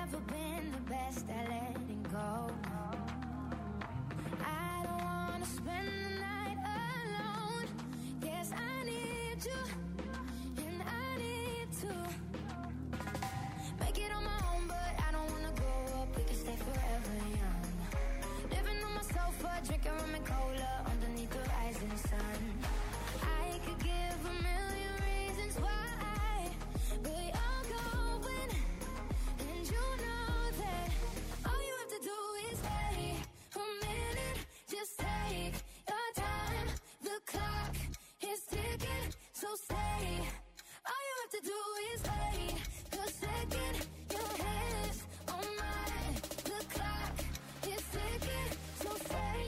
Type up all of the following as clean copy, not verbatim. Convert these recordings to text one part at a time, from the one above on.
never been the best at letting go. I don't wanna spend the night alone. Yes, I need you, and I need to make it on my own, but I don't wanna grow up. We can stay forever young. Living on my sofa, drinking rum and cola underneath the rising sun. I could give a million reasons why, but you're going, and you know that all you have to do is wait a minute. Just take your time. The clock is ticking, so stay. All you have to do is wait the second your hands on mine. The clock is ticking, so stay.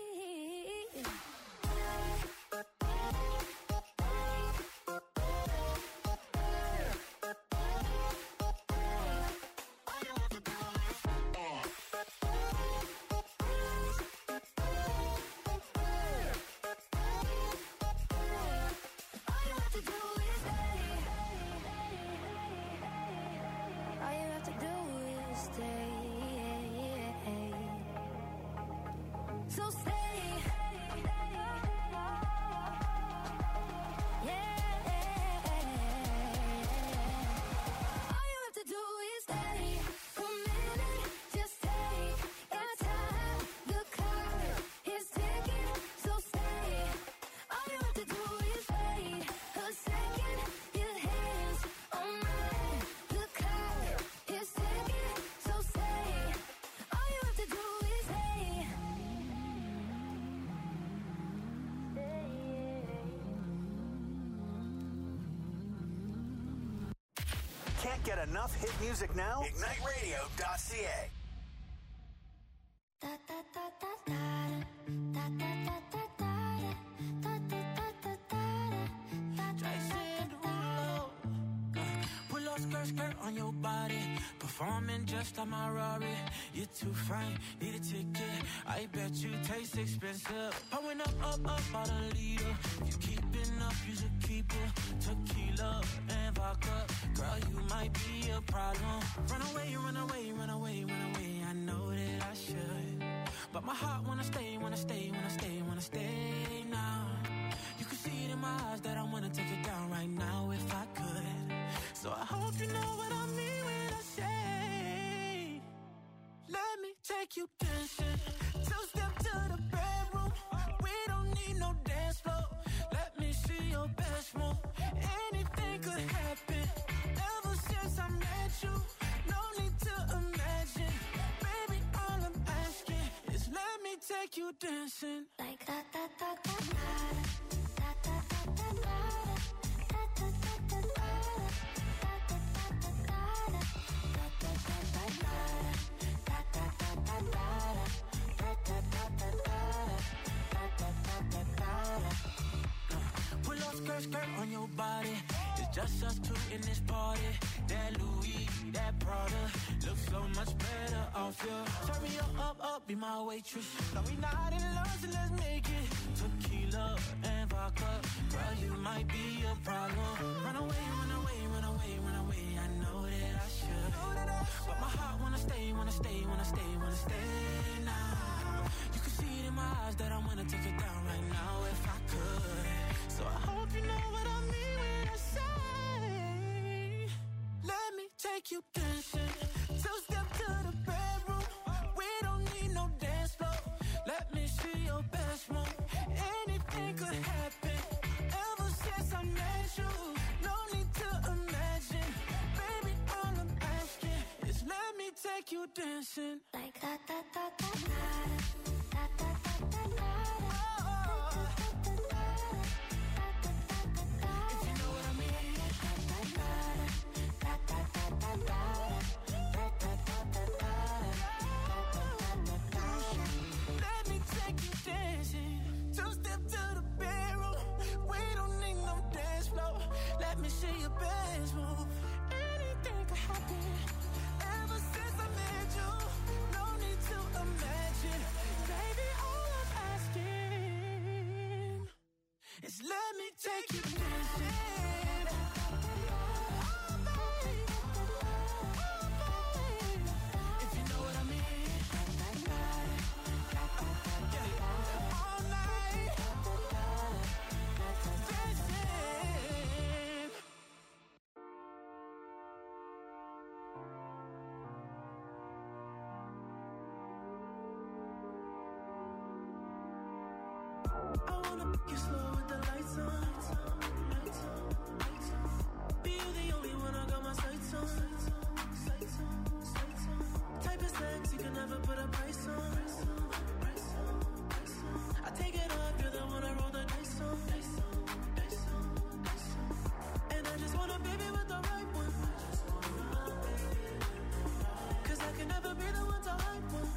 Can't get enough hit music now? IgniteRadio.ca. Pull up skirt on your body, performing just like my Rari. You're too fine, need a ticket. I bet you taste expensive. Pouring up out a leader. If you keeping up, you should keep it. Tequila and vodka, girl, you might be a problem. Run away, run away, run away, run away. I know that I should, but my heart wanna stay, wanna stay, wanna stay, wanna stay now. You can see it in my eyes that I wanna take it down right now if I could. So I hope you know what I mean when I say, let me take you dancing. Two-step to the bedroom. We don't need no dance floor. Let me see your best move. Anything could happen. Ever since I met you, no need to imagine. Baby, all I'm asking is let me take you dancing. Like that, that, that, that, that. Pull up skirt on your body. It's just us two in this party. That Louis, that Prada looks so much better off you. Turn me up, be my waitress. No, we not in love, so let's make it. Tequila and vodka, girl, you might be a problem. Run away, run away, run away, run away. I know that I should, but my heart wanna stay, wanna stay, wanna stay, wanna stay now. You can see it in my eyes that I wanna take it down right now if I could. So I hope you know what I mean when I say, let me take you dancing. Two-step to the bedroom. We don't need no dance floor. Let me see your best move. Anything could happen. Ever since I met you, no need to imagine. Baby, all I'm asking is let me take you dancing. Like that, that, that, that, that. That, that, that, that, that. Ever since I met you, no need to imagine. You slow with the lights on. Be you the only one I got my sights on. Type of sex you can never put a price on. I take it off, you're the one I roll the dice on. And I just want a baby with the right one. Cause I can never be the one to hype one.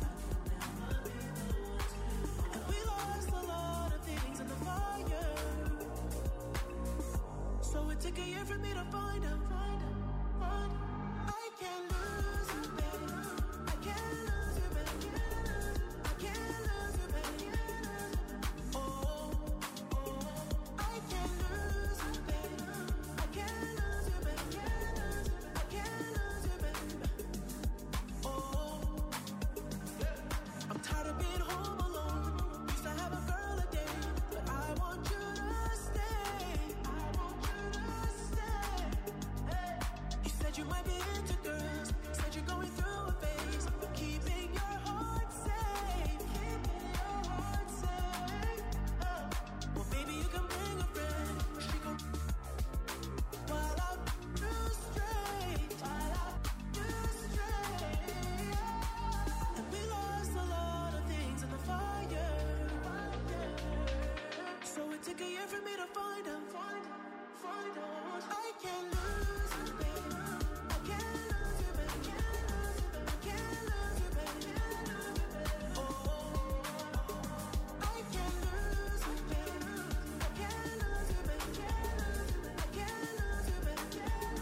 And we lost a lot of things in the fire. So it took a year for me to find out. I can't lose you, baby. I can't lose you, baby. I can't lose you, baby. Oh, I can't lose you, baby. I can't lose you, baby. I can't lose you, baby. Oh, I'm tired of being home alone. Used to have a girl a day, but I want you to stay. I want you to stay. Hey. You said you might be into girls. Said you're going through a phase, but keeping your heart safe. Keeping your heart safe. Oh. Well, baby, you can bring a friend. She gon' while I do straight. While I do straight. And we lost a lot of things in the fire. So it took a year for me to find out. I can't lose you, baby. I can't lose you, baby. I can't lose you, baby. Oh, I can't lose you, baby. I can't lose you, baby. I can't lose you, baby.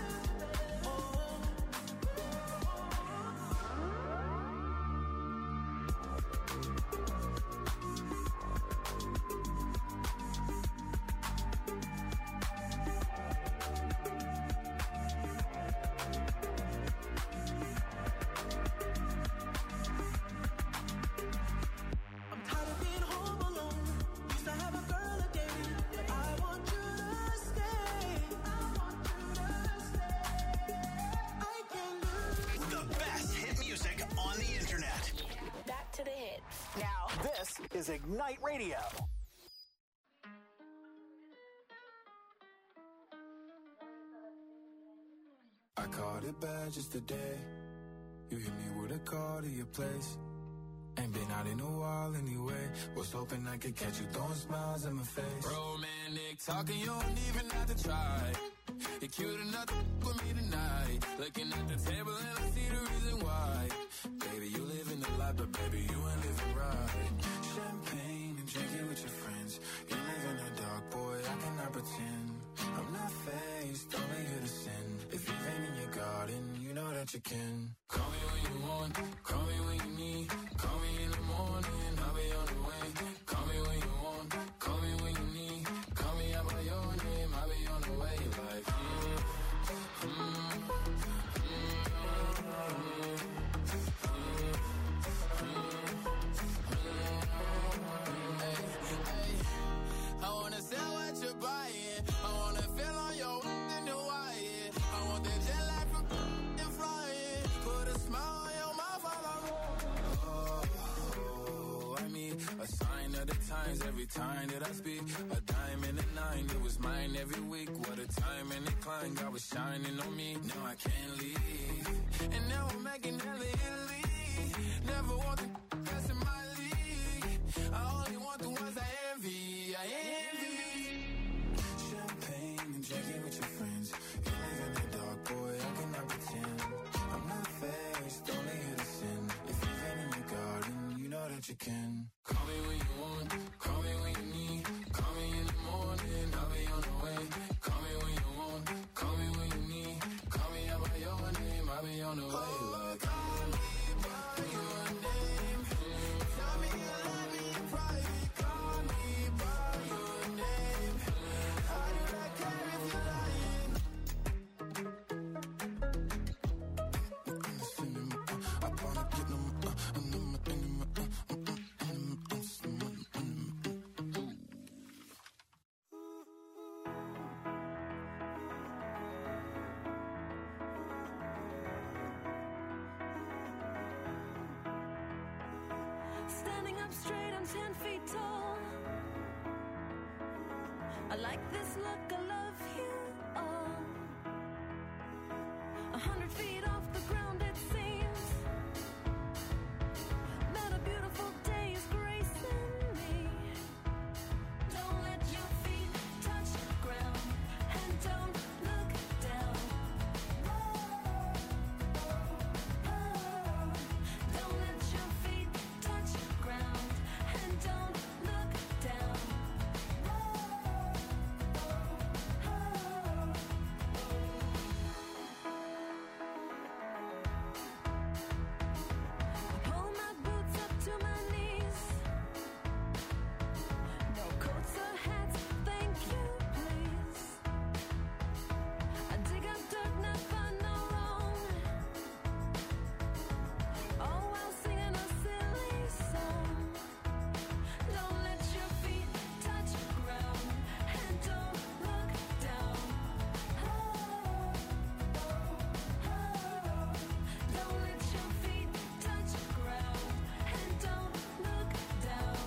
I'm tired of being home alone. Used to have a girl a day, but I want you to stay. I want you to stay. I can't lose. The best hit music on the internet. Back to the hits. Now, This is Ignite Radio. I caught it bad just today. You hit me with a call to your place. Ain't been out in a while anyway. Was hoping I could catch you throwing smiles in my face. Romantic talking, you don't even have to try. You're cute enough to with me tonight. Looking at the table and I see the reason why. Baby, you living the life, but baby, you ain't living right. Champagne and drinking with your friends. You live in the dark, boy, I cannot pretend. I'm not faced, only here to sin. If you've been in your garden, you know that you can. Call me when you want, call me when you need. Call me in the morning, I'll be on the way. Call me when you want, call me when you need. Call me out by your name, I'll be on the way. Like, I wanna sell what you're buying. I wanna feel on your in Hawaii. I want that jet lag from and flying. Put a smile on your mouth while I'm I mean, a sign of the times every time that I speak. A diamond and a nine, it was mine every week. What a time and a climb, God was shining on me. Now I can't leave. And now I'm making hella Italy. Never want the best in my league. I only want the ones I envy. I envy. Champagne and drinking with your friends. You live in the dark, boy, I cannot pretend. I'm not faced, only here to sin. If you've been in your garden, you know that you can. Call me when you want, call me when you need. Call me in the morning, I'll be on the way. Call me when you want, call me when you need. Call me out by your name, I'll be on the way. Like, call me by your name. Tell me you love me in private. Call me by your name. How do I care if you're lying? I wanna get them, Standing up straight, I'm 10 feet tall. I like this look, I love you all. 100 feet off the ground it seems that a beautiful day is gracing me. Don't let your feet touch the ground and don't look down. Don't let your feet touch the ground and don't look down. Pull my boots up to my knees. No coats or hats, thank you, please. I dig up dirt, not find no wrong. All while singing a silly song. Don't let your feet touch the ground and don't look down. Don't let your feet touch the ground and don't look down.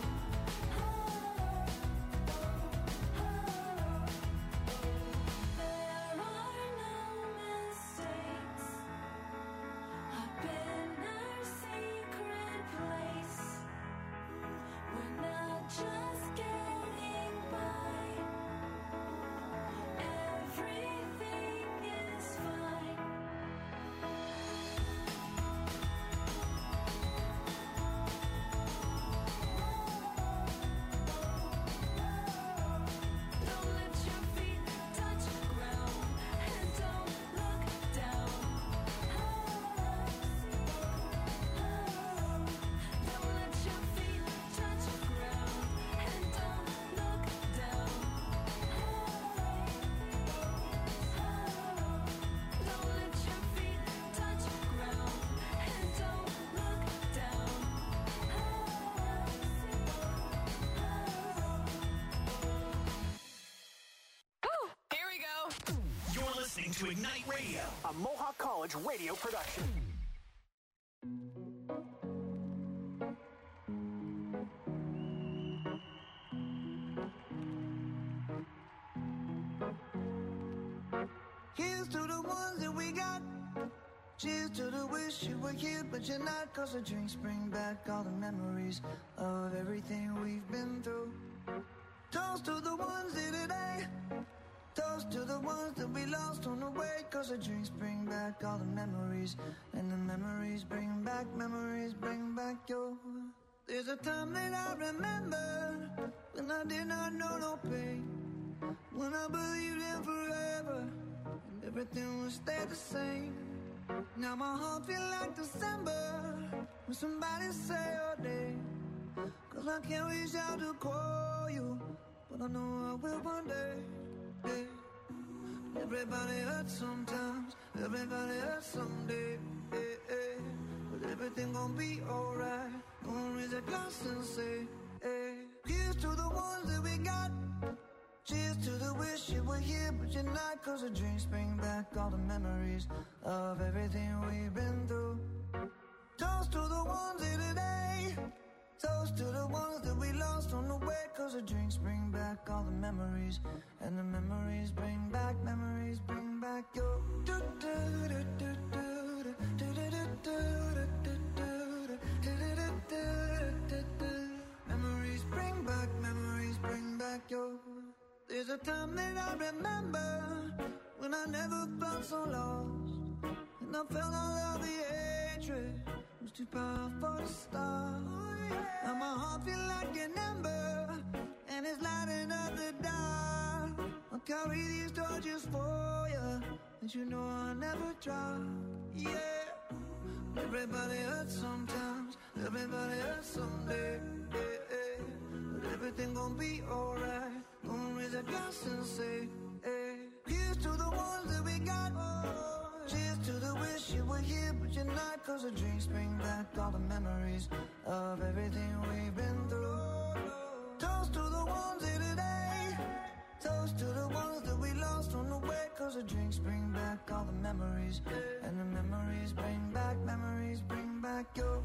There are no mistakes. I've been our secret place. We're not just getting by. Everything is fine. Don't let your feet touch the ground and don't look down. Don't let your feet touch the ground and don't look down. Don't let your feet touch the ground and don't look down. Here we go. You're listening to Ignite Radio, a Mohawk College radio production. Here's to the ones that we got. Cheers to the wish you were here, but you're not. Cause the drinks bring back all the memories of everything we've been through. Toast to the ones here today. Toast to the ones that we lost on the way. Cause the drinks bring back all the memories. And the memories bring back your. There's a time that I remember when I did not know no pain. When I believed in forever and everything would stay the same. Now my heart feel like December when somebody say your name. Cause I can't reach out to call you, but I know I will one day. Yeah. Everybody hurts sometimes, everybody hurts someday. But everything gon' be alright. Gonna raise a glass and say, hey. Here's to the ones that we got. Cheers to the wish you were here, but you're not. Cause the drinks bring back all the memories of everything we've been through. Toast to the ones here today. Toast to the ones that we lost on the way. Cause the drinks bring back all the memories. And the memories bring back your. Memories bring back your. There's a time that I remember when I never felt so lost. And I felt all of the hatred was too powerful to stop. Now my heart feel like an ember and it's lighting up the dark. I'll carry these torches for you, and you know I'll never drop. Yeah. Everybody hurts sometimes, everybody hurts someday. But everything gon' be alright. Gonna raise a glass and say, hey. Here's to the ones that we got. Cheers to the wish you were here, but you're not. Cause the drinks bring back all the memories of everything we've been through. Toast to the ones here today. Toast to the ones that we lost on the way. Cause the drinks bring back all the memories. And the memories bring back your.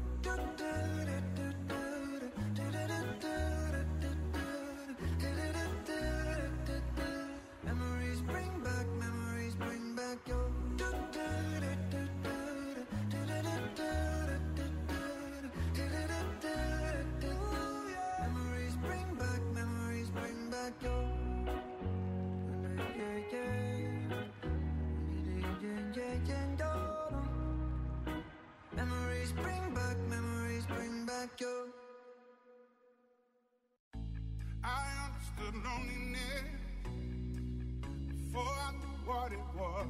loneliness before I knew what it was.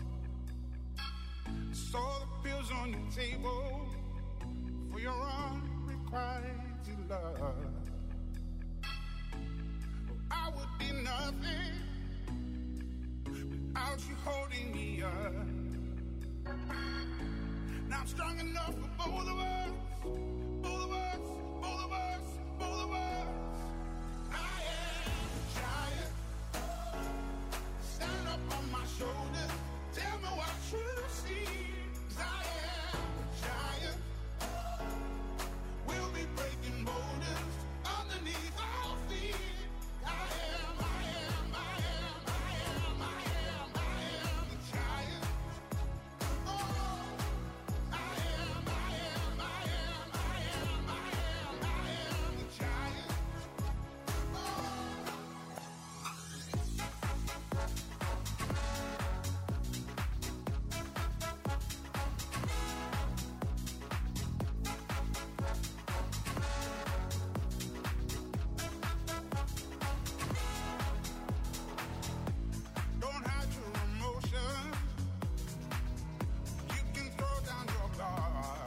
I saw the pills on your table for your unrequited love. I would be nothing without you holding me up. Now I'm strong enough for both of us, both of us, both of us, both of us. I am a giant. Stand up on my shoulders. Tell me what you see. 'Cause I am a giant. We'll be breaking boulders underneath our feet. I am the giant. Oh, I am the giant. Don't hide your emotions. You can throw down your guard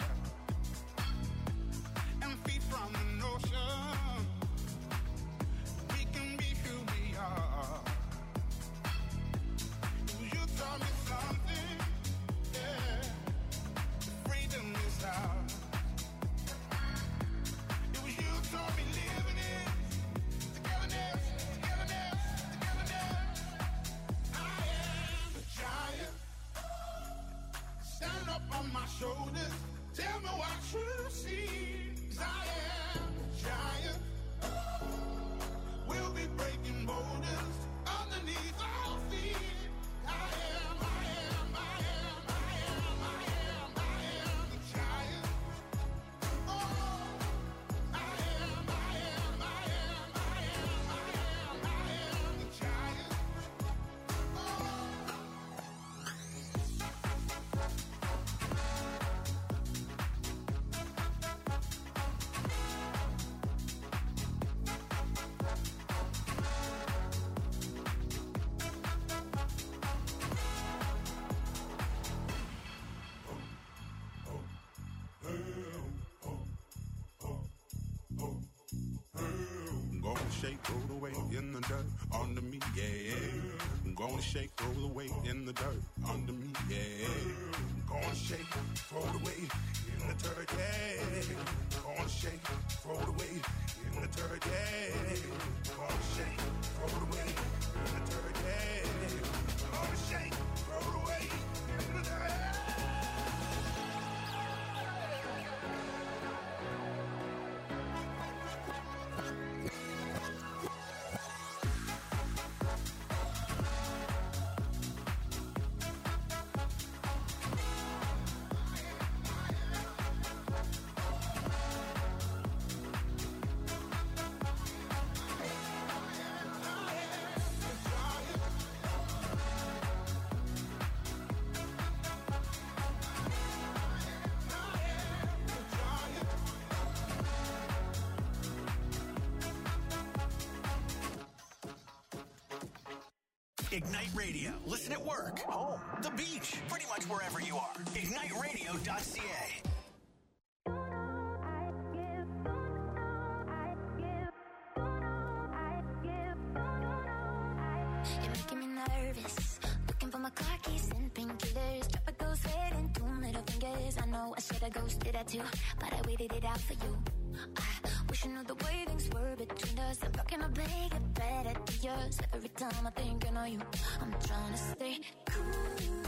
and feed from the notion. We can be who we are. You taught me something, yeah. Freedom is ours. It was you taught me living it. Togetherness, togetherness, togetherness. I am a giant. Stand up on my shoulders. Tell me what you see. 'Cause I am a giant. We'll be breaking boulders underneath our feet. I am the giant. Oh, I am the giant. I'm gonna shake, throw the weight in the dirt under me, yeah. I'm gonna shake, throw the weight in the dirt under me, yeah. I'm gonna shake, throw the weight in the dirt, yeah. I'm gonna shake, throw the weight in the dirt, yeah. I'm gonna shake, throw the weight in the dirt, yeah. I'm gonna shake, throw the weight in the dirt. Ignite Radio. Listen at work, home, the beach, pretty much wherever you are. IgniteRadio.ca. You're making me nervous. Looking for my car keys and painkillers. Drop a ghost head and 2 middle fingers. I know I should have ghosted that too, but I waited it out for you. I wish I knew the way things were between us. I'm rocking my bag, get better to yours. Every time I think I know you, I'm trying to stay cool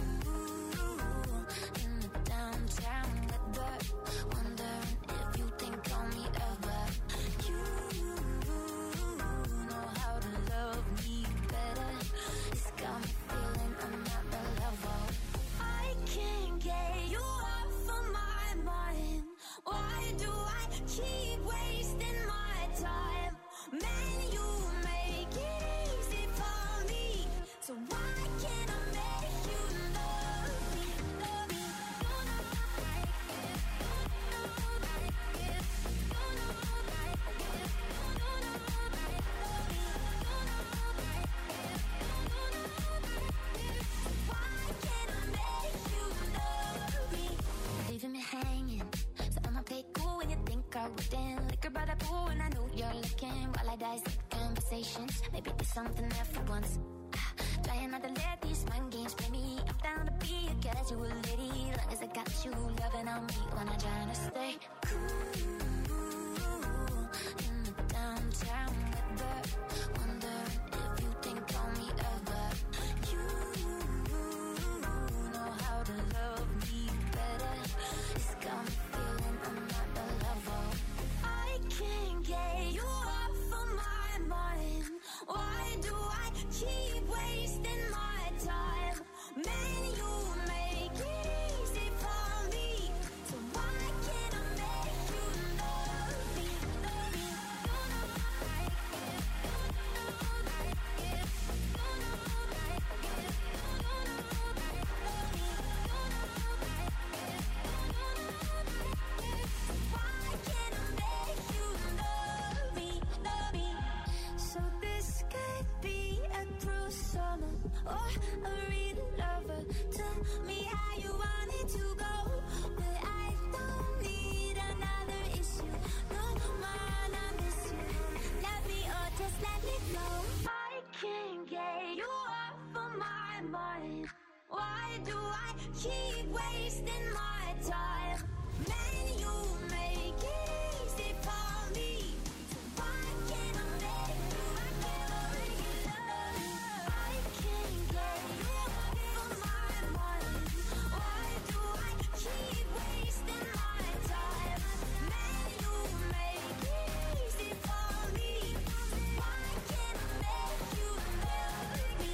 in the downtown weather. Wondering if you think on me ever. You know how to love me better. It's got me feeling I'm not the level. I can't get you off of my mind. Why do I keep wasting my time? Man, you make it easy for me. So why can't I make you know? paradise conversations. Maybe there's something there for once. Trying not to let these mind games play me. I'm down to be a casual lady, long as I got you loving on me when I'm trying to stay cool in the downtown weather. Wondering if you think on me ever. You know how to love me better. It's got me feeling I'm not the lover. I can't get you off of my mind. Why do I keep wasting my time? Man, you make it easy for me. So why can't I make you love me? Love me. You know I like it. You know I like it. You know I like it. You know I like it. Love me. You know I like it. You know I like it. So why can't I make you love me? Love me. So this could be a cruel summer or a real lover. Tell me how you want it to go, but I don't need another issue. No man, I miss you. Love me or just let me go. I can't get you off of my mind. Why do I keep wasting my time? Man, you make it easy for me. So why can't I make you? I can't make you love me. I can't get you off of my mind. Why do I keep wasting my time? Man, you make it easy for me. So why can't I make you love me?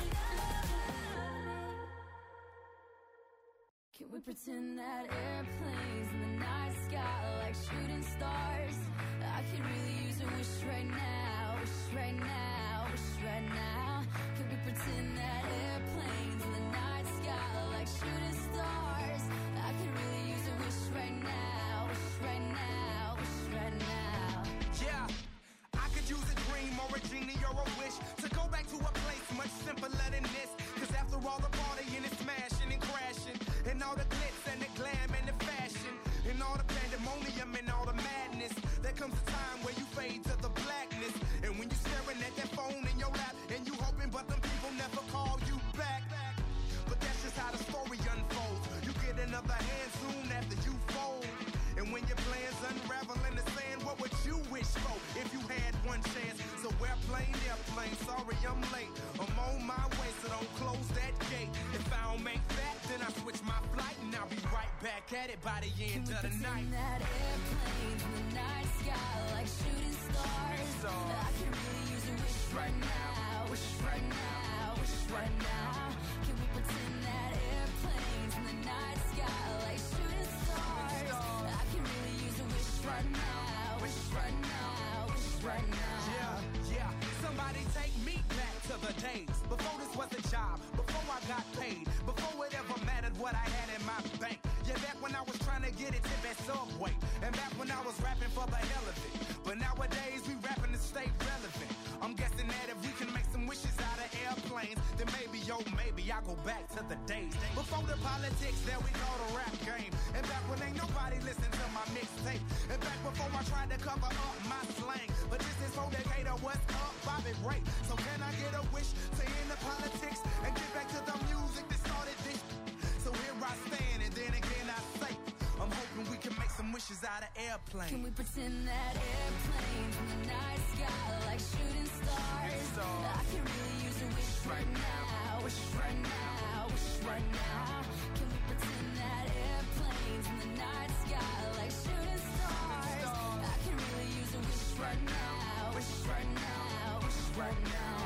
Can we pretend that airplanes in the night sky like shooting stars? I could really use a wish right now, wish right now, wish right now. Can we pretend that airplanes in the night sky like shooting stars? I could really use a wish right now, wish right now, wish right now. Yeah, I could use a dream or a genie or a wish to go back to a place much simpler than this. Cause after all the partying and smashing and crashing, and all the glitz and the glam and the fashion, and all the pandemonium and all the madness, there comes a time where you fade to the blackness. And when you staring at that phone in your lap, and you hoping but them people never call you back. But that's just how the story unfolds. You get another hand soon after you fold. And when your plans unravel in the sand, what would you wish for if you had one chance? So airplane, sorry I'm late. I'm on my way, so don't close that gate. If I don't make that, then I switch my flight, and I'll be right back at it by the end of the night. That airplanes in the night sky like shooting stars. I can really use a wish right now, wish right now, wish right now. Can we pretend that airplanes in the night sky like shooting stars? I can really use a wish right now, wish right now, wish right now. Yeah, somebody take me back to the days before this was a job, before I got paid, before it ever mattered what I had in my bank. Yeah, back when I was trying to get a tip at Subway, and back when I was rapping for the hell of it. But nowadays we rapping to stay relevant. I'm guessing that if we can make some wishes out of airplanes, then maybe, maybe I'll go back to the days before the politics that we call the rap game. And back when ain't nobody listened to my mixtape. And back before I tried to cover up my slang. But this is for Decatur, what's up, Bobby Ray. So can I get a wish to end the politics and get back to the music that started this? So here I stand, and then again I say, I'm hoping we can make some wishes out of airplanes. Can we pretend that airplanes in the night sky like shooting stars? I can really use a wish right now, wish right now, wish right now. Can we pretend that airplanes in the night sky like shooting stars? I can really use a wish right now, wish right now, wish right now.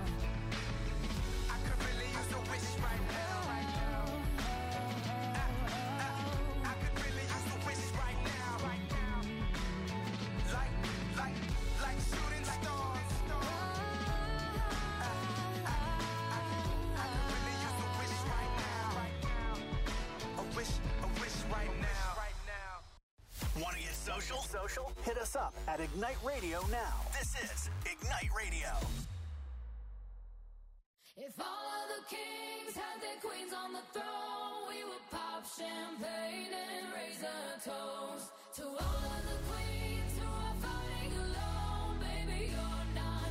I could really use a wish right now. I could really use a wish right now. Like shooting stars. I could really use a wish right now. A wish right now. Want to get social? Hit us up at Ignite Radio now. This is Ignite Radio. If all of the kings had their queens on the throne, we would pop champagne and raise a toast to all of the queens who are fighting alone. Baby, you're not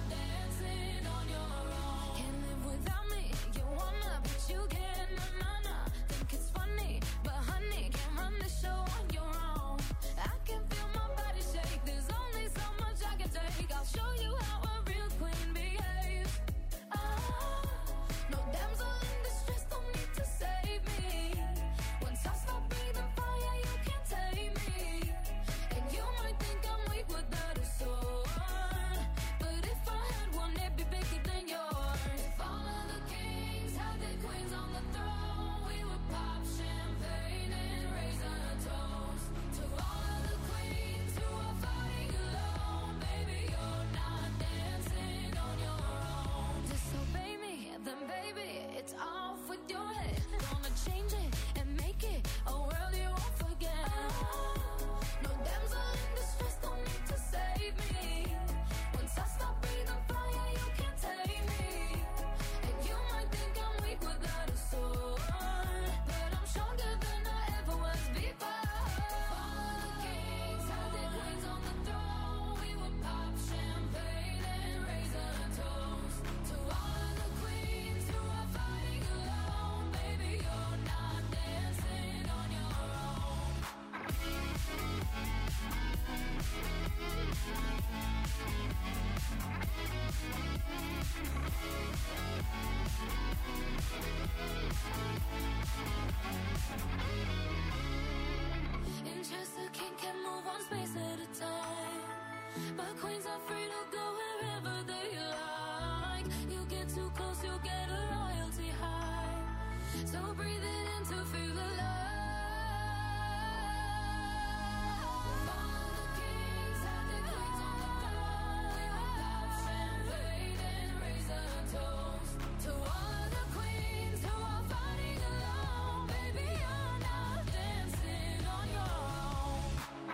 the queens are free to go wherever they like. You get too close, you'll get a royalty high. So breathe it in to feel the love. All the kings have their queens on the throne. We will pop champagne and raise a toast to all of the queens who are fighting alone. Baby, you're not dancing on your own.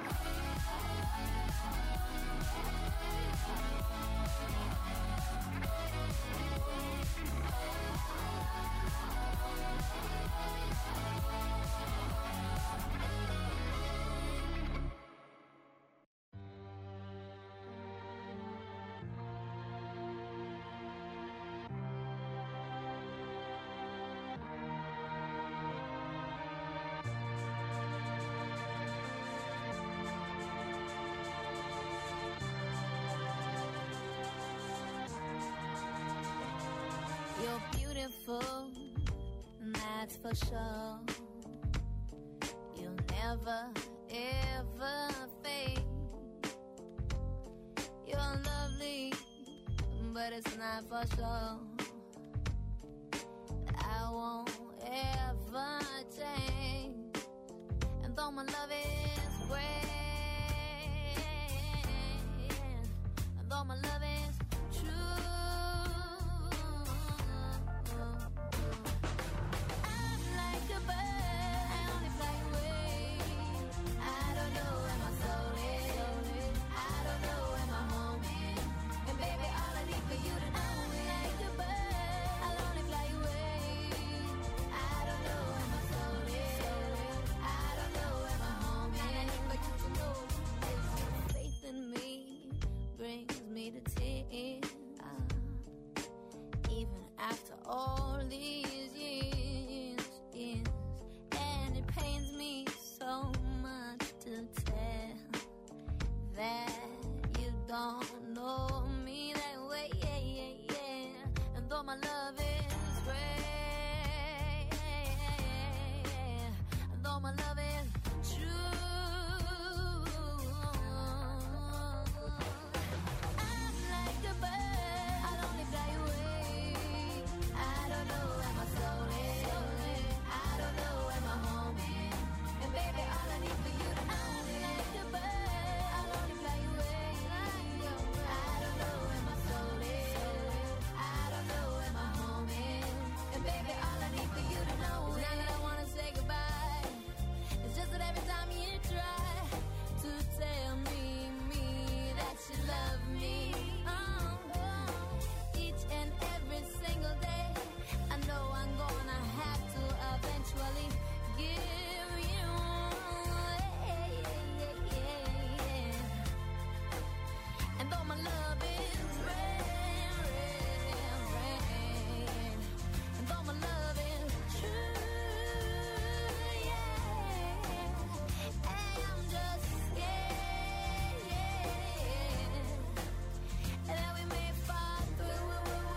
You're beautiful, that's for sure. You'll never, ever fade. You're lovely, but it's not for sure. I won't ever change. And though my love is great, and though my love is true, I'm like a bird, I only fly away. I don't know where my soul is, I don't know where my home is. And baby, all I need for you to know, I'm like a bird, I'll only fly away. I don't know where my soul is, I don't know where my home is. And I need for you to know, faith in me brings me to tears. Even after all these years, and it pains me so much to tell that you don't know me that way, and though my love is great, and though my love is true, I'm like a bird, I'll only fly away. I don't know where my soul is, I don't know where my home is. And baby, all I need for you to know, I'm like a bird, I'll only fly away. I don't know where my soul is, I don't know where my home is. And baby, all I need for you to know is not that I wanna say goodbye. It's just that every time you try to tell me that you love me, each and every single day, I know I'm gonna have to eventually give you away. And though my love is rare, and though my love is true, hey, I'm just scared that we may fall through.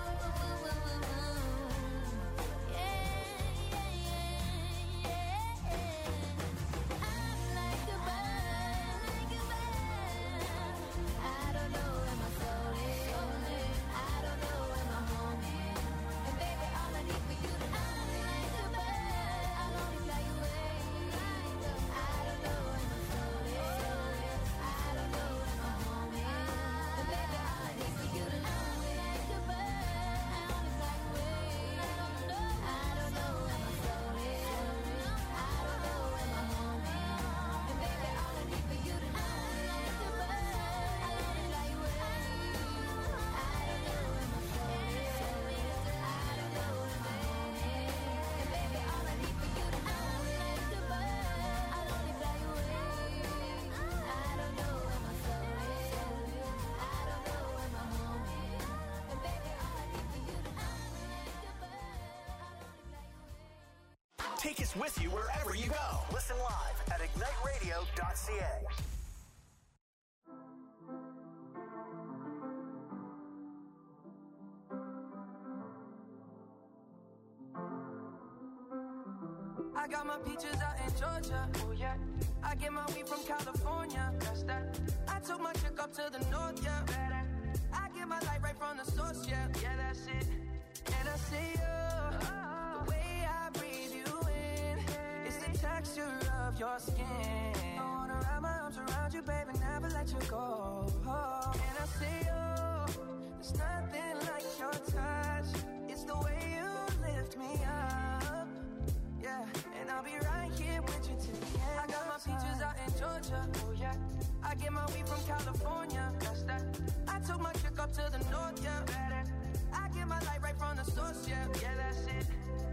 I'm like a bird, I don't know where my soul is, I don't know where my home is. And baby, all I need for you to know, I'm like a bird, I'll only fly away. I don't know where my soul is, I don't know where my home is. And baby, all I need for you to know, I'm like a bird, I only fly away. I don't know where my soul is, I don't know where my home is. And baby, all I need for you to know, I'm like a bird, I'll only fly away. I don't know where my soul is, I don't know where my home is. And baby, all I need for you to know, I'm like a bird, I'll only fly away. I don't know where my soul is, I don't know where my home is. And baby, all I need for you to know, I'm like a bird, I'll only fly away. Take us with you wherever you go. Listen live at igniteradio.ca. I got my peaches out in Georgia. Oh yeah. I get my weed from California. That's that. I took my chick up to the north, yeah. I get my light right from the source, yeah. Yeah, that's it. And I see you, the way I breathe you in, it's the texture of your skin. I wanna wrap my arms around you, baby, never let you go. And I see you, there's nothing like your touch. It's the way you lift me up, yeah. And I'll be right here with you till the end. I got my peaches out in Georgia, oh yeah. I get my weed from California, that's that. I took my chick up to the north, yeah. I get my light right from the source, yeah. Yeah, that's it.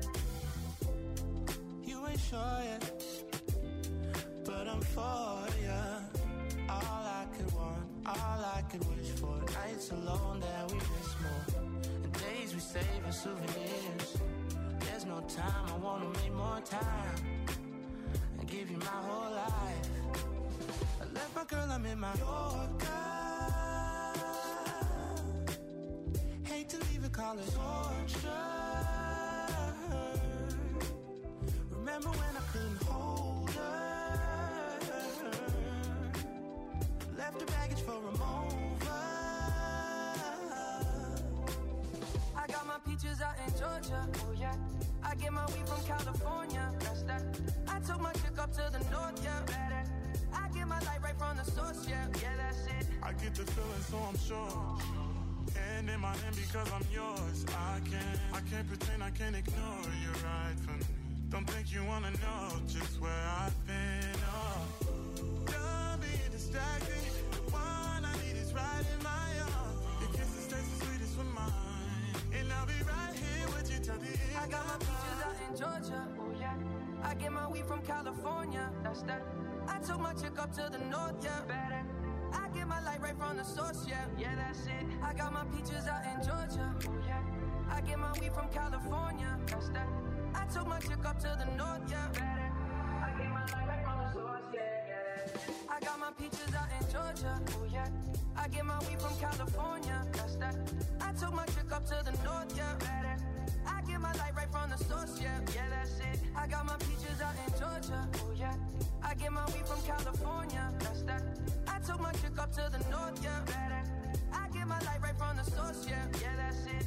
You ain't sure yet, but I'm for ya. All I could want, all I could wish for. Nights alone that we miss more, and days we save as souvenirs. There's no time, I wanna make more time and give you my whole life. I left my girl, I'm in my Yorker. Hate to leave it, call it torture. Remember when I couldn't hold her? Left the baggage for a mover. I got my peaches out in Georgia, oh yeah. I get my weed from California, that's that. I took my chick up to the north, yeah. I get my light right from the source, yeah. Yeah, that's it. I get the feeling, so I'm sure. And in my hand because I'm yours. I can't pretend, I can't ignore you right from me. Don't think you wanna know just where I've been. Oh, don't be distracted. The one I need is right in my arms. Your kisses taste the sweetest with mine, and I'll be right here with you till the end. I got my peaches out in Georgia, oh yeah. I get my weed from California, that's that. I took my chick up to the north, yeah. I get my light right from the source, yeah. Yeah, that's it. I got my peaches out in Georgia, oh yeah. I get my weed from California, that's that. I took my chick up to the north, yeah. I get my light right from the source, yeah. I got my peaches out in Georgia, oh yeah. I get my weed from California, that's that. I took my chick up to the north, yeah. I get my light right from the source, yeah. Yeah, that's it. I got my peaches out in Georgia, oh yeah. I get my weed from California, that's that. I took my chick up to the north, yeah. I get my light right from the source, yeah. Yeah, that's it.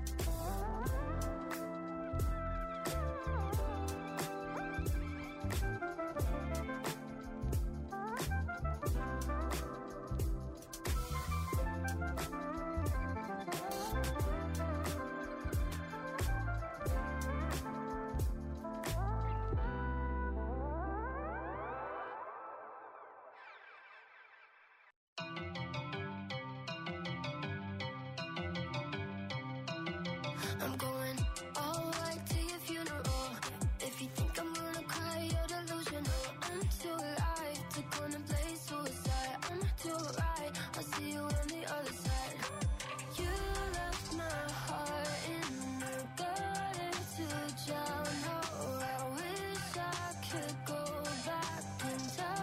I'm going all white to your funeral. If you think I'm gonna cry, you're delusional. I'm too alive to contemplate suicide. I'm too right, I'll see you on the other side. You left my heart in the gutter to drown. Oh, I wish I could go back in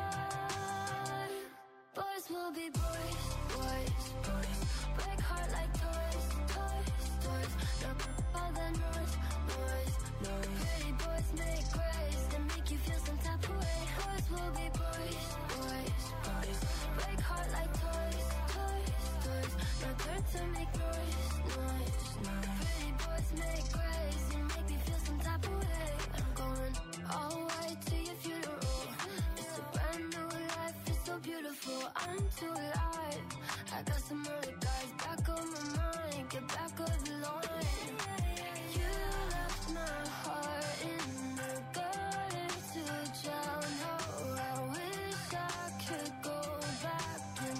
time. Boys will be boys, boys, boys. Break heart like toys, toys, toys. All the noise, noise, noise. Pretty boys make grace and make you feel some type of way. Boys will be boys, boys, boys. Break heart like toys, toys, toys. No turn to make noise, noise, noise. Pretty boys make grace and make me feel some type of way. I'm going all white to your funeral. It's a brand new life, it's so beautiful. I'm too alive. I got some other guys back on my mind. Get back on the line. You left my heart in the gutter to drown. Oh, I wish I could go back in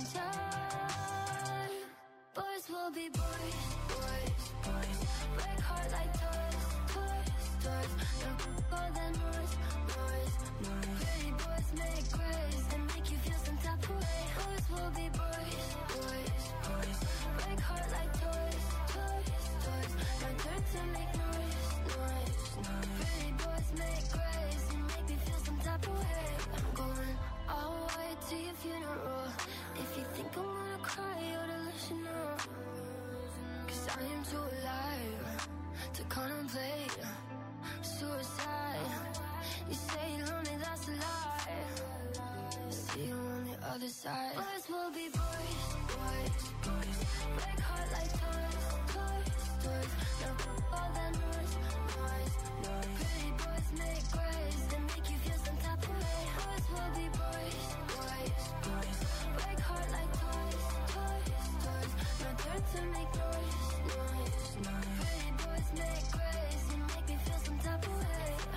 time. Boys will be boys, boys, boys. Break heart like toys, toys, toys. No all the noise, noise, noise. Pretty boys make grace and make you feel some type of way. Boys will be boys, boys, boys. Break heart like toys, toys, toys. No turn to make noise, noise, noise. Pretty boys make grace and make me feel some type of way. I'm going all white to your funeral. If you think I'm gonna cry, you're delusional. 'Cause I am too alive to contemplate suicide. You say you're lonely, that's a lie. See you on the other side. Boys will be boys, boys. Break heart like toys, toys. Now all that noise. Pretty boys make grace and make you feel some type of way. Boys will be boys. Break heart like toys. No turn to make noise. Pretty boys make grace and make me feel some type of way.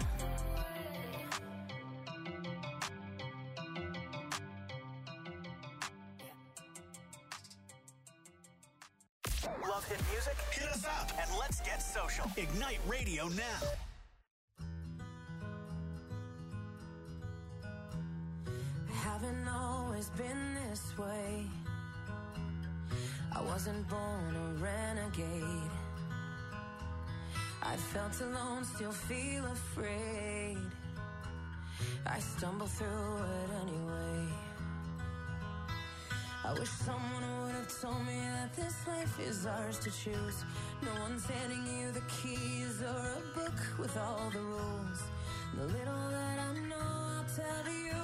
Love hit music? Hit us up and let's get social. Ignite Radio now. I haven't always been this way. I wasn't born a renegade. I felt alone, still feel afraid. I stumble through it anyway. I wish someone would have told me that this life is ours to choose. No one's handing you the keys or a book with all the rules. The little that I know, I'll tell you.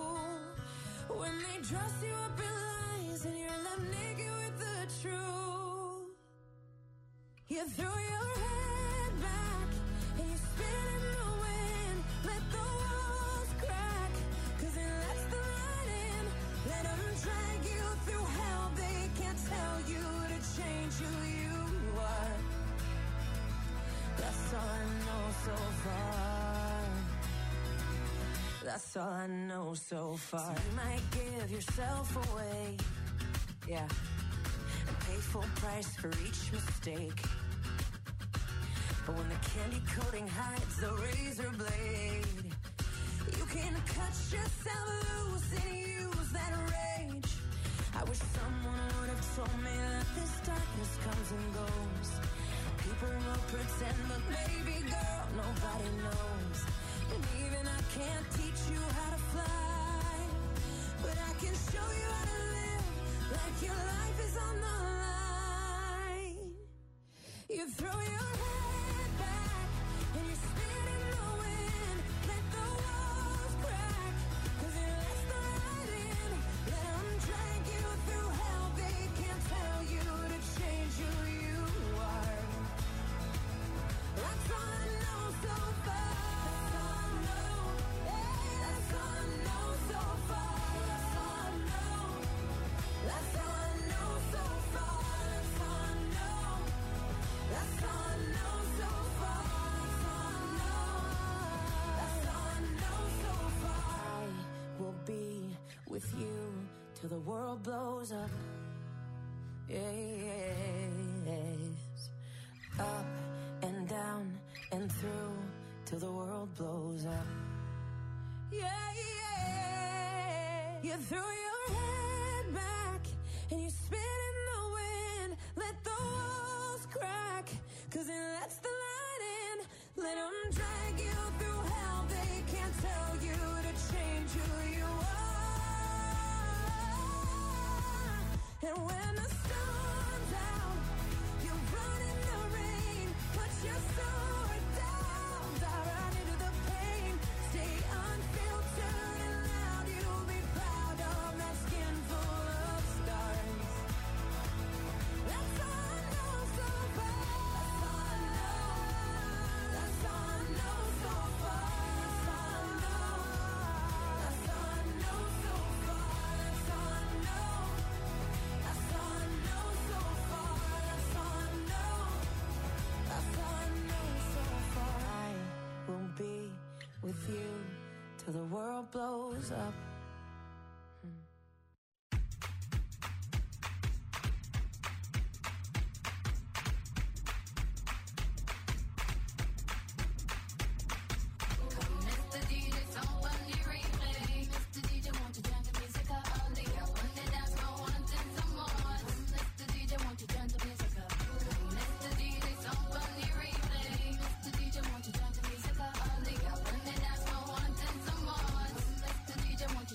When they dress you up in lies and you're left naked with the truth, you throw your head back and you spin in the wind. Let the walls crack, 'cause it lets the light in. Let them drag you through hell. They can't tell you to change who you are. That's all I know so far. That's all I know so far. So you might give yourself away, yeah, and pay full price for each mistake. But when the candy coating hides the razor blade, you can cut yourself loose and use that rage. I wish someone would have told me that this darkness comes and goes. People will pretend, but baby girl, nobody knows. And even I can't teach you how to fly, but I can show you how to live like your life is on the line. You throw your head back and you spin in the wind. Let the walls crack, 'cause it lets the light in. Let them drag you through hell. They can't tell you to change who you are. That's all I know so far. That's all I know. That's all I know so far. That's all I know. That's all I know so far. That's all I know. That's all I know so far. That's all I know. That's all I know so far. I will be with you till the world blows up. Yes. Up and down and through till the world blows up. Yeah. You throw your head back and you spin in the wind. Let the walls crack, 'cause it lets the light in. Let them drag you through hell. They can't tell you to change who you are. And when the storm's out, you run in the rain. Put your sword down, dive right into the pain. Stay unfiltered and loud. You'll be proud of that skin full of stars. That's all I know so far. That's all I know. That's all I know so far. That's all I know. That's all I know so far. That's all I know. That's all I know so far. That's all I know. That's all I know so far. I will be with you till the world blows up. Mr. DJ, someone you replay. Mr. DJ, won't you turn the music up? Only I want to dance, no wanting some more. Mr. DJ, won't you turn the music up? Mr. DJ, someone you replay. Mr. DJ, won't you turn the music up? Only I want to dance, no wanting some more. Mr. DJ, won't you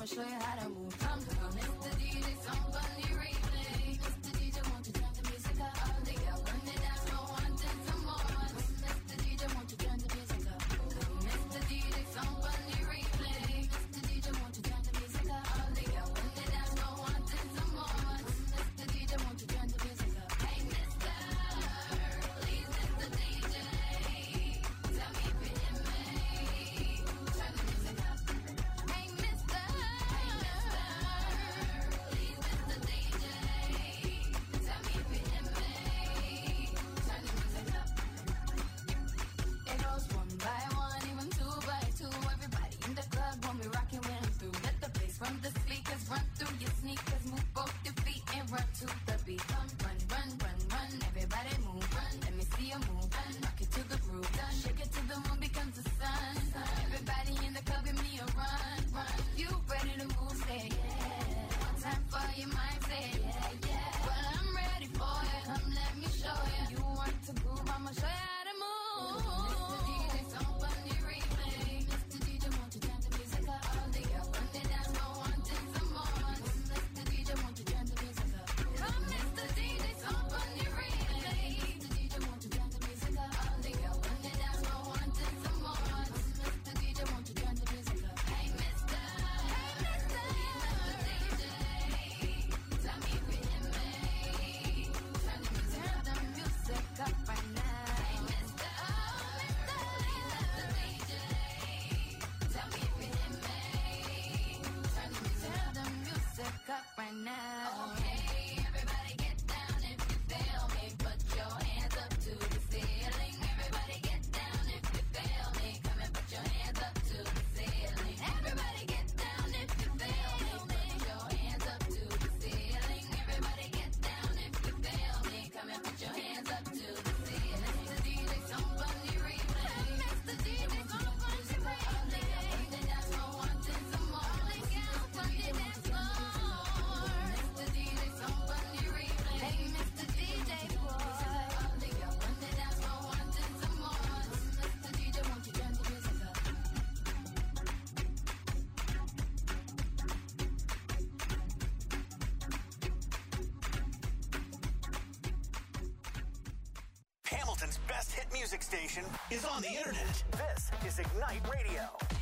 show you how to move. Come, Mr. DJ, somebody replay. Mr. DJ, won't you turn the music up? All the girl, run it down, no one till some more. Mr. DJ, won't you turn the music up? Mr. DJ, somebody replay. Mr. DJ, won't you turn the music up? All the girl, run it down, no one till some more. Mr. DJ, won't you turn the music up? Hey, Mr. Please, Mr. DJ, tell me if you hear me. Turn the music up. Hey, Mr. Please, Mr. DJ, tell me if you hear me. Turn the music up. It goes one by one, even two by two. Everybody in the club when we rockin' when I'm through. Let the bass from the speakers run through your sneakers. Move both your feet and run to the beat. Come run, run, run, run. Everybody move, run. Let me see you move. Run, rock it to the groove. Done. Shake it till the moon becomes the sun. Everybody in the club give me a run, run. You ready to move? Say yeah. One time for your mind. Say yeah, yeah. Well, I'm ready for you. Come, let me show you. You want to groove? I'ma show you how to move. Mr. DJ, somebody replay. Mr. DJ, won't you turn the music up? All the girl, run it down, no one till some more. Mr. DJ, won't you turn the music up? Come, Mr. DJ, somebody replay. Mr. DJ, won't you turn the music up? All the girl, run it down, no one till some more. Mr. DJ, won't you turn the music up? Hey, Mr. DJ, tell me if you hear me. Turn the music up right now. Hey, Mr. DJ, tell me if you hear me. Turn the music up right now. Okay, everybody get down if you feel me. Put your hands up to the ceiling. Everybody get down if you feel me. Come and put your hands up to the ceiling. Everybody get down if you feel me. Put your hands up to the ceiling. Everybody get down if you feel me. Come and put your hands up to the ceiling. Mr. DJ, somebody replay. Mr. DJ, somebody replay. Run it down, no one till some more. Run it down, Mr. DJ, somebody replay. Hey, Mr. DJ, boy. Run it down, no one till some more. Mr. DJ, won't you turn the music up? Hamilton's best hit music station is on the internet. This is Ignite Radio.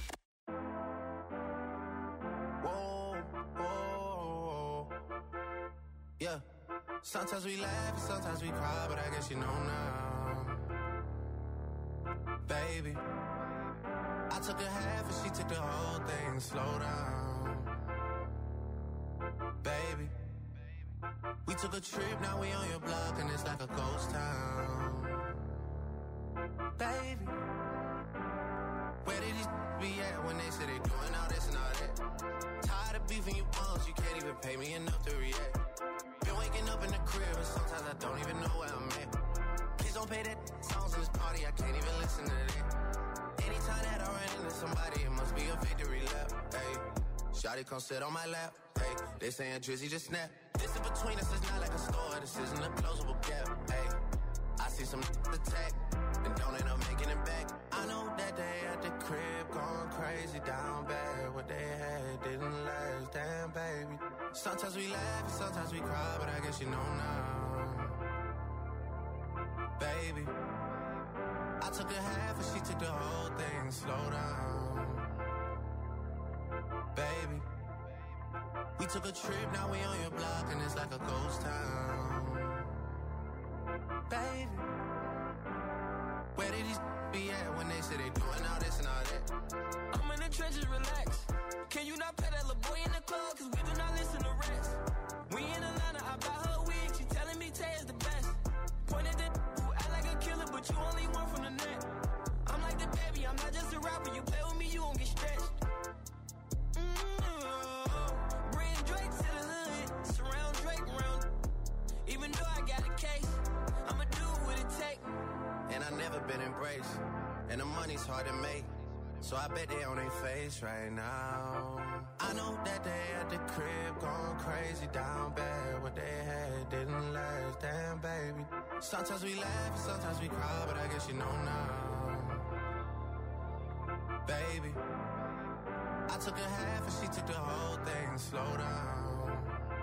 Whoa, whoa, yeah. Sometimes we laugh and sometimes we cry, but I guess you know now, baby. I took a half and she took the whole thing. Slow down, baby. We took a trip, now we on your block and it's like a ghost town, baby. Where did these be at when they say they doing all this and all that? Tired of beefing you bums, you can't even pay me enough to react. Been waking up in the crib and sometimes I don't even know where I'm at. Please don't pay that songs in this party, I can't even listen to that. Anytime that I run into somebody, it must be a victory lap. Hey, shawty come sit on my lap. Hey, they saying Drizzy just snap. This in between us is not like a store, this isn't a closable gap. Hey, I see some attack and don't end up making it back. I know that they at the crib going crazy down bad. What they had didn't last, damn baby. Sometimes we laugh and sometimes we cry, but I guess you know now, baby. I took a half and she took the whole thing. Slow down, baby. We took a trip, now we on your block and it's like a ghost town, baby. Where did these be at when they say they doing all this and all that? I'm in the trenches, relax. Can you not pay that little boy in the club? Cause we do not listen to rest. We in Atlanta, I buy her wig. She telling me Tay is the best. Pointed at who act like a killer, but you only one from the net. I'm like the baby, I'm not just a rapper. You play with me, you won't get stretched. Bring Drake to the hood. Surround Drake around. Even though I got a case, I'ma do what it take. And I never been embraced, and the money's hard to make, so I bet they on their face right now. I know that they at the crib going crazy down bad. What they had didn't last, damn baby. Sometimes we laugh and sometimes we cry, but I guess you know now, baby. I I took a half and she took the whole thing. Slow down,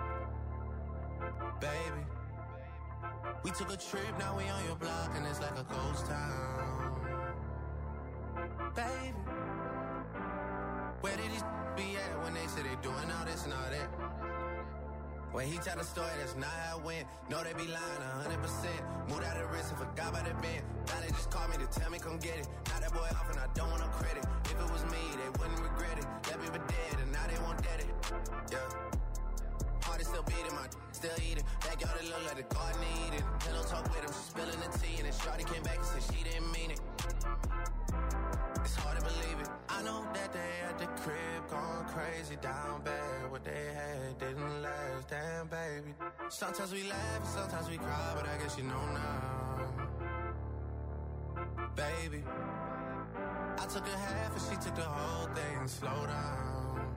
baby. We took a trip, now we on your block and it's like a ghost town. Baby, where did these be at when they say they doing all this and all that? When he tell the story, that's not how it went. No, they be lying 100%. Moved out of the risk and forgot about the band. Now they just call me to tell me come get it. Now that boy off and I don't want no credit. If it was me, they wouldn't regret it. Left me for dead and now they won't dead it. Yeah. Heart is still beating, my still eating. Backyard it look like the garden eating. Pillow talk with him, she spilling the tea. And then shawty came back and said she didn't mean it. It's hard to believe it. I know that they at the crib going crazy down bad. What they had didn't last, damn baby. Sometimes we laugh and sometimes we cry, but I guess you know now, baby. I took a half and she took the whole thing. Slow down,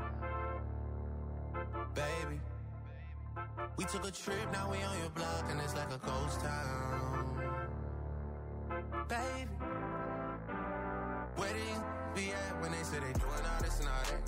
baby. We took a trip, now we on your block and it's like a ghost town, baby. Where do you be at when they say they doing all this and all that?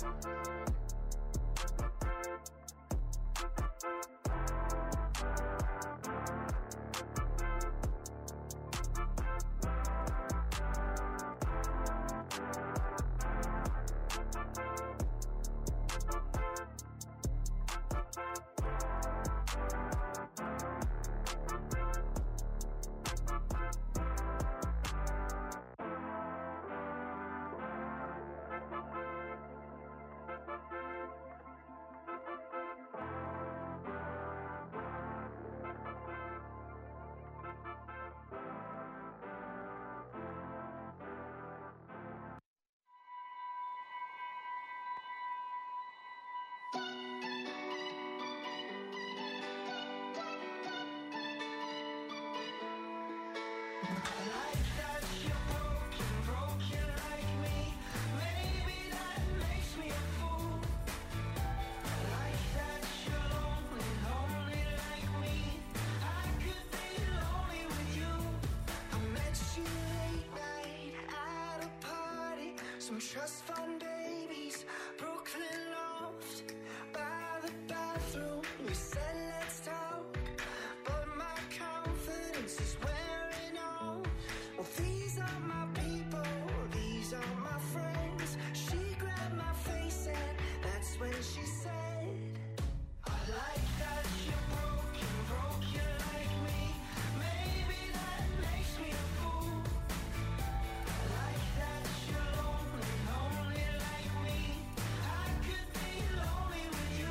Some trust fund babies, Brooklyn loft, by the bathroom. We said let's talk, but my confidence is wearing off. Well, these are my people, these are my friends. She grabbed my face and that's when she said, I like that you're broken like me. Maybe that makes me a fool. I like that you're lonely like me. I could be lonely with you.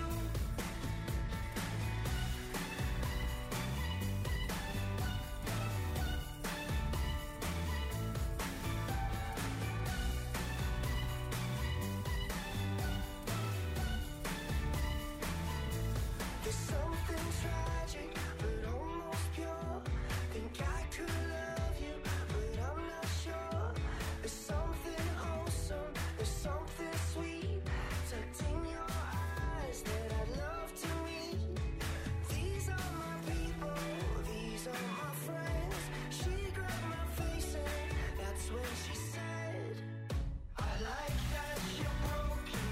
There's something tragic, but almost pure. Think I could love you, but I'm not sure. There's something wholesome, there's something sweet tucked in your eyes that I'd love to meet. These are my people, these are my friends. She grabbed my face and that's when she said, I like that you're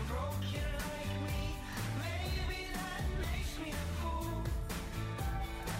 broken like me. Maybe that makes me a fool. I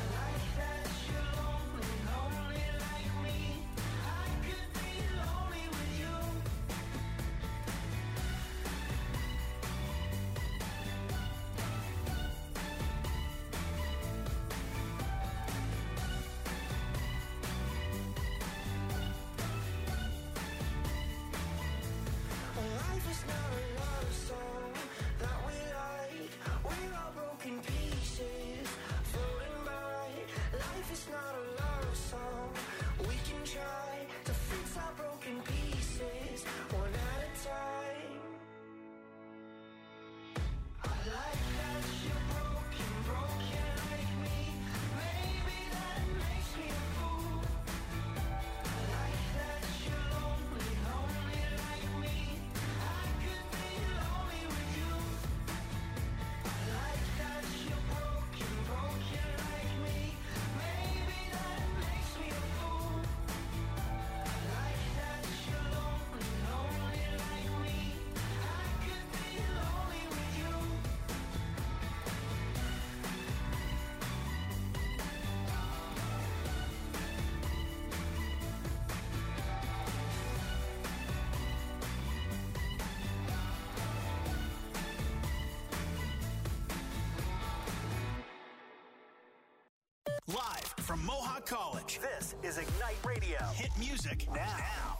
Live from Mohawk College, this is Ignite Radio. Hit music now.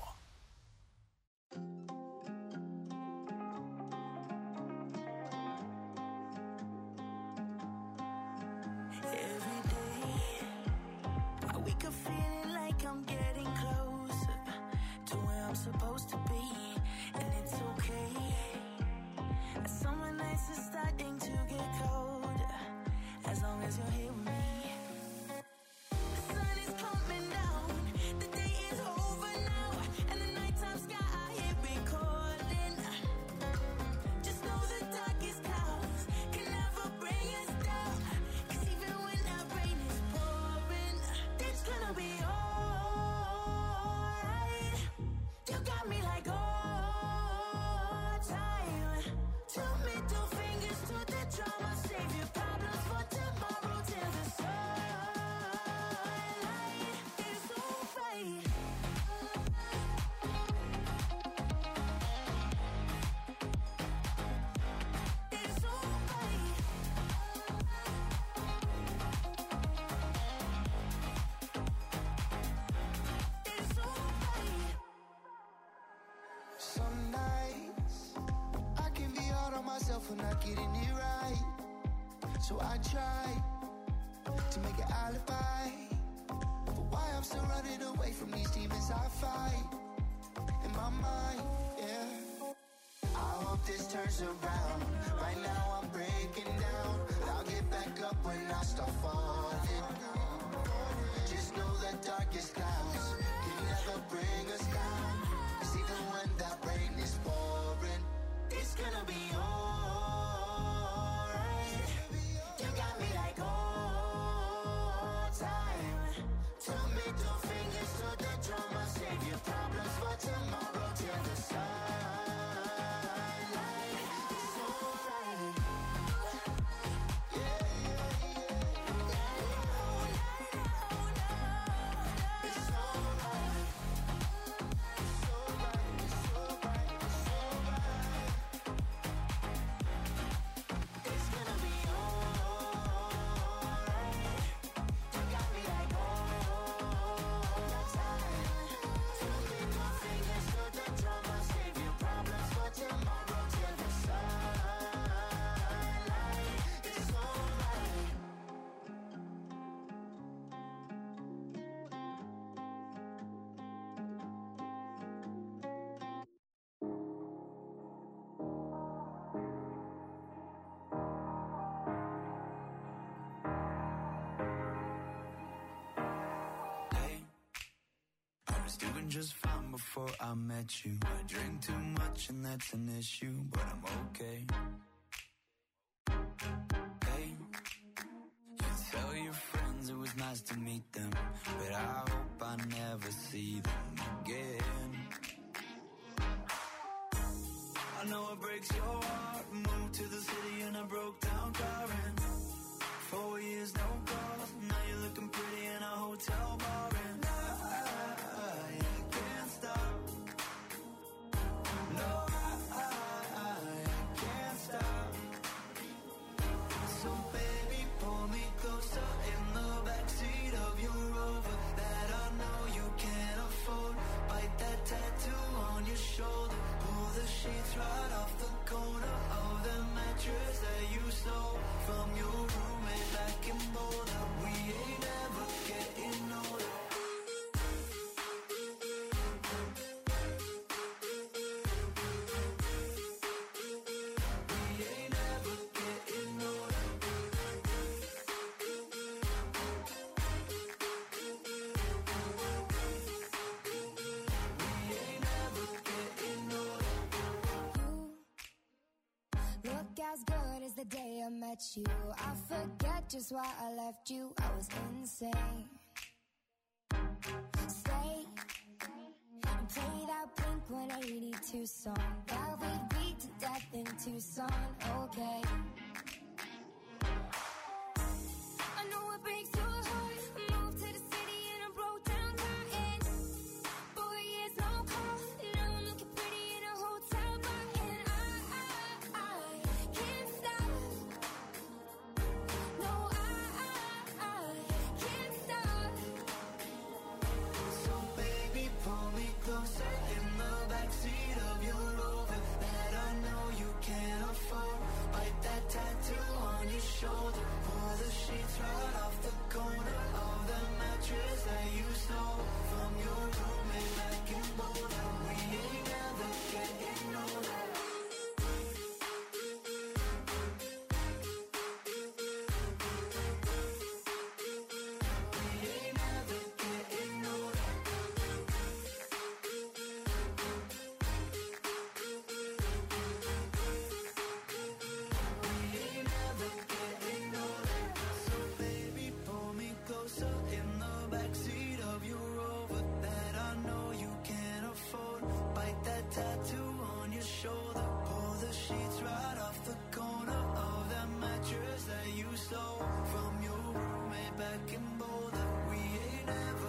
Every day, I wake up feeling like I'm getting closer to where I'm supposed to be, and it's okay. Summer nights are starting to get colder, as long as you're here with me. The sun is coming down, the day is over now, and the nighttime sky here be calling. Just know the darkest clouds can never bring us down, 'cause even when that rain is pouring, it's gonna be alright. You got me like all time. Two middle fingers to the drama, save your problems for tomorrow till the sunlight is alright. It's alright. It's alright. Some nights I can be hard on myself for not getting it right. So I try to make an alibi for why I'm still running away from these demons I fight in my mind, yeah. I hope this turns around. Right now I'm breaking down, but I'll get back up when I start falling. Just know the darkest clouds can never bring us down, 'cause even when that rain is pouring, it's gonna be alright. You got me like all time. Two middle fingers to the drama, save your problems for tomorrow till the sunlight is alright. Yeah, yeah, yeah. It's alright. It's alright. It's alright. It's alright. It's gonna be alright. You got me like all time. Two middle fingers to the drama, save your problems for tomorrow till the sunlight is alright. Hey, I was doing just fine before I met you. I drink too much and that's an issue, but I'm okay. Hey, you tell your friends it was nice to meet them, but I hope I never see them again. I know it breaks your heart. Moved to the city in a broke down car and 4 years no calls. Now you're looking pretty in a hotel bar and I can't stop. No, I can't stop. So baby, pull me closer in the backseat of your Rover that I know you can't afford. Bite that tattoo on your shoulder. Pull the sheets right off the corner of the mattress that you stole from your roommate back in Boulder. We ain't never getting older. We ain't never getting older. We ain't never getting older. Look as good as the day I met you. I forget just why I left you. I was insane. Stay and play that Blink 182 song that we beat to death in Tucson. Okay. I know it breaks your heart. I moved to the city and I broke down crying. 4 years no call. Now I'm looking pretty in a hotel bar and I can't stop. No, I can't stole from your roommate back in Boulder. We ain't ever